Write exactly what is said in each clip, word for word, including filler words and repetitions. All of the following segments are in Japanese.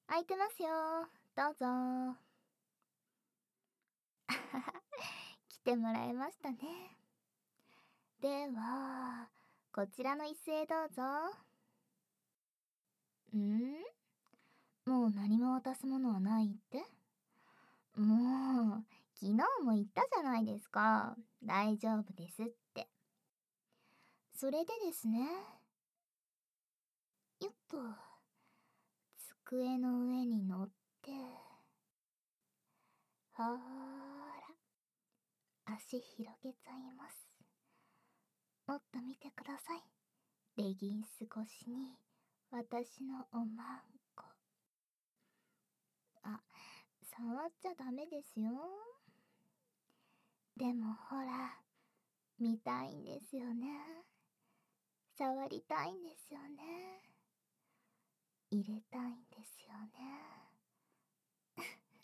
空いてますよ。どうぞ。来てもらえましたね。では、こちらの椅子へどうぞ。ん？もう何も渡すものはないって？もう、昨日も言ったじゃないですか。大丈夫ですって。それでですね。よっと。机の上に乗って。ほーら。足広げちゃいます。もっと見てください。レギンス越しに私のおまんこ。あ、触っちゃダメですよ。でもほら、見たいんですよね。触りたいんですよね。入れたいんですよね。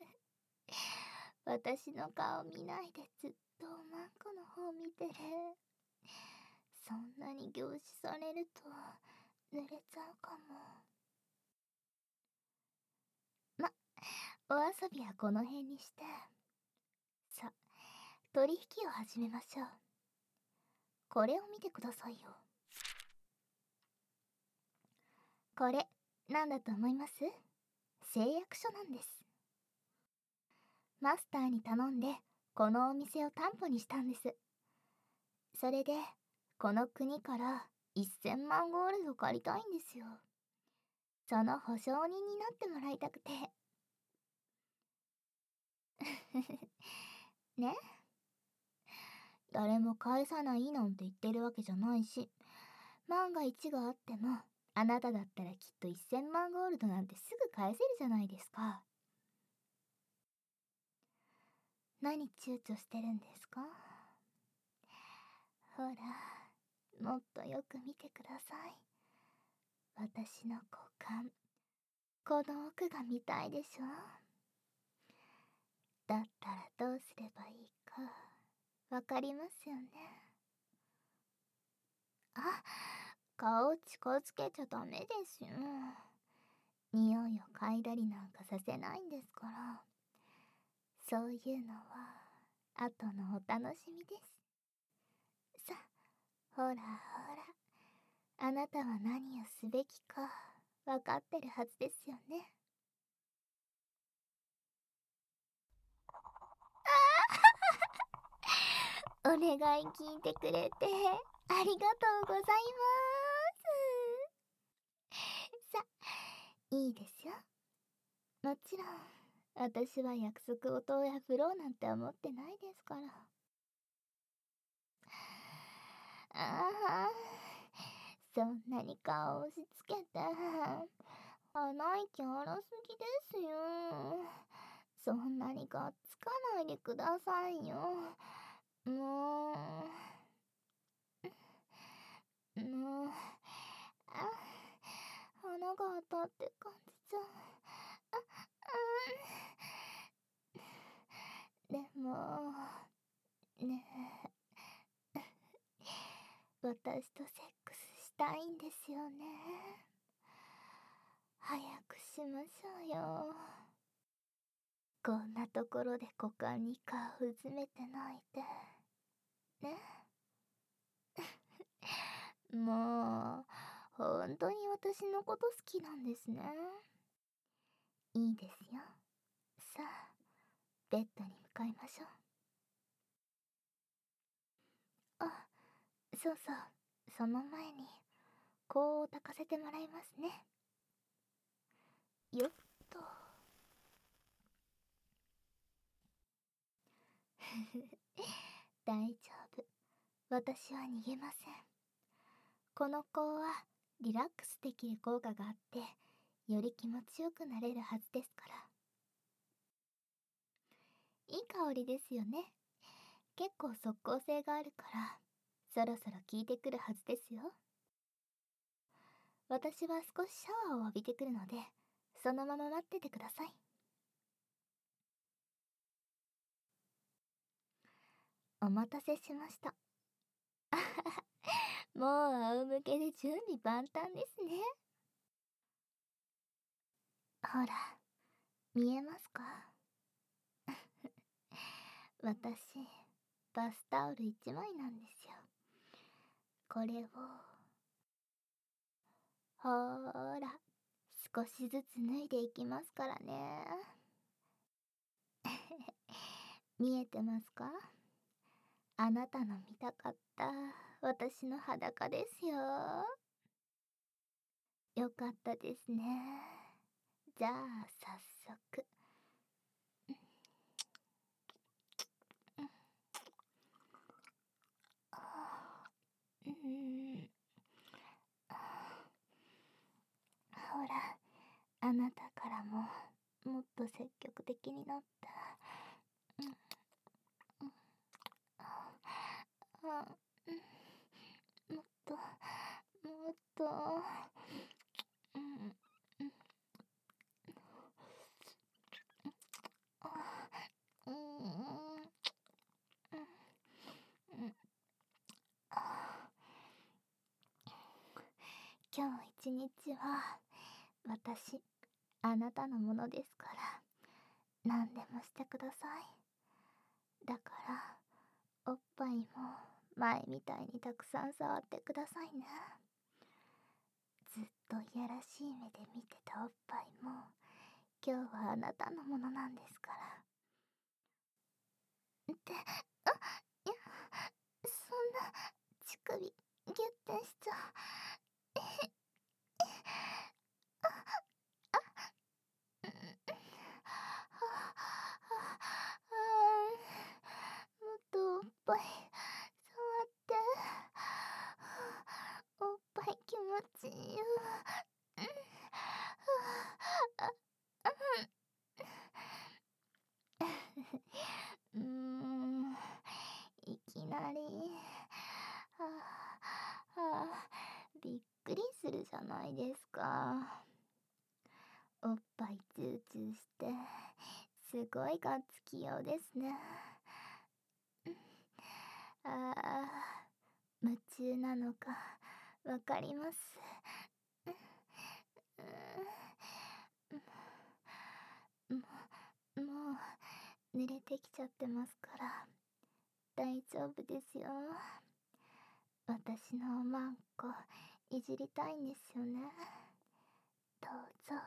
私の顔見ないでずっとおまんこの方見てる。そんなに凝視されると濡れちゃうかも。ま、お遊びはこの辺にして。さ、取引を始めましょう。これを見てくださいよ。これ、なんだと思います？誓約書なんです。マスターに頼んで、このお店を担保にしたんです。それで、この国からせんまんゴールド借りたいんですよ。その保証人になってもらいたくて。ね？誰も返さないなんて言ってるわけじゃないし、万が一があっても、あなただったらきっとせんまんゴールドなんてすぐ返せるじゃないですか。何躊躇してるんですか？ほら、もっとよく見てください。私の股間、この奥が見たいでしょ？だったらどうすればいいか、わかりますよね。あ、顔近づけちゃダメですよ。匂いを嗅いだりなんかさせないんですから。そういうのは、後のお楽しみです。さ、ほらほら。あなたは何をすべきか、わかってるはずですよね。お願い聞いてくれて、ありがとうございます。さ、いいですよ。もちろん、私は約束事や振ろうなんて思ってないですから。ああ、そんなに顔を押し付けて、鼻息荒すぎですよ。そんなにがっつかないでくださいよ。もう、もう、あ、花が当たって感じちゃう。あ、うん。でも、ねえ、私とセックスしたいんですよね。早くしましょうよ。こんなところで股間に顔うずめてないで。ね。もう、本当に私のこと好きなんですね。いいですよ。さあ、ベッドに向かいましょう。あ、そうそう、その前に、こう抱かせてもらいますね。よっと。大丈夫。私は逃げません。この子はリラックスできる効果があって、より気持ちよくなれるはずですから。いい香りですよね。結構即効性があるから、そろそろ効いてくるはずですよ。私は少しシャワーを浴びてくるので、そのまま待っててください。お待たせしました。もう仰向けで準備万端ですね。ほら、 見えますか？私、バスタオルいちまいなんですよ。これを、ほーら、少しずつ脱いでいきますからね。見えてますか？あなたの見たかった私の裸ですよ。よかったですね。じゃあ早速。うん、ほら、あなたからももっと積極的になった。うん、あ、もっともっと、うん、うん、あ、うん、うん、あ、今日一日は私、あなたのものですから、何でもしてください。だからおっぱいも前みたいにたくさん触ってくださいね。ずっといやらしい目で見てたおっぱいも今日はあなたのものなんですから。って、あ、いや、そんな、乳首ギュッてしちゃう。うん、もっとおっぱい触って。おっぱい気持ちいいよ。うーん、いきなり、はあ、はあ、びっくりするじゃないですか。おっぱいチューチューして、すごいがっつきようですね。ああ、夢中なのか、わかります。もう、もう、濡れてきちゃってますから、大丈夫ですよ。私のおまんこ、いじりたいんですよね。どうぞ。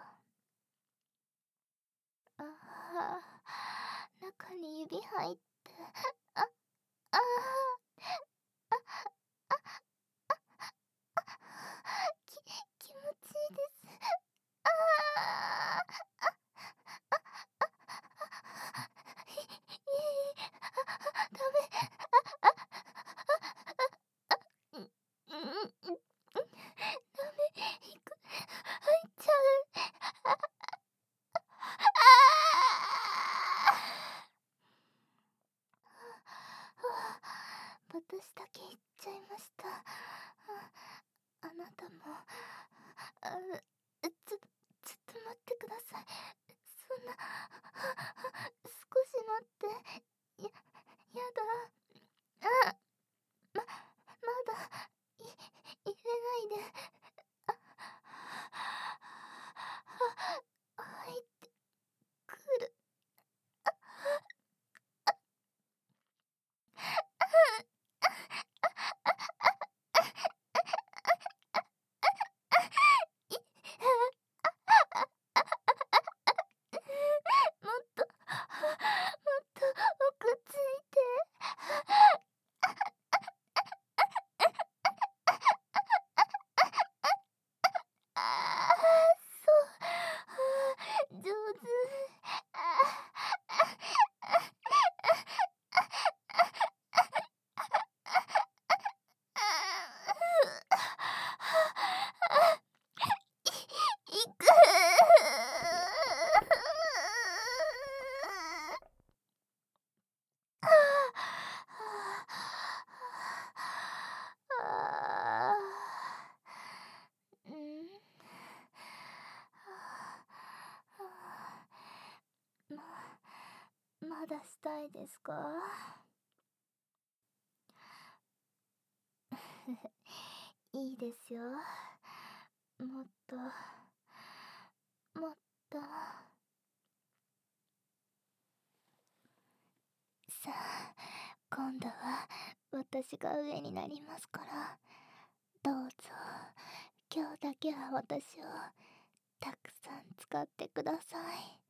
ああ、中に指入って、あ、ああ、き、気持ちいいです。ああ、い、いい、ダメ、うん、うん、うん、ダメ、いく、入っちゃう。私だけ言っちゃいました。あ、あなたも、あ、ちょ、ちょっと待ってください。そんな、少し待って。や、やだ。あ、ま、まだ、い、入れないで。あ、入ってくる。もっと、もっと奥ついて。ああ、そう。あ、上手。ああ、い、いく。あー、うん、ま、まだしたいですか？いいですよ。もっと、もっと。 今度は私が上になりますから、どうぞ今日だけは私をたくさん使ってください。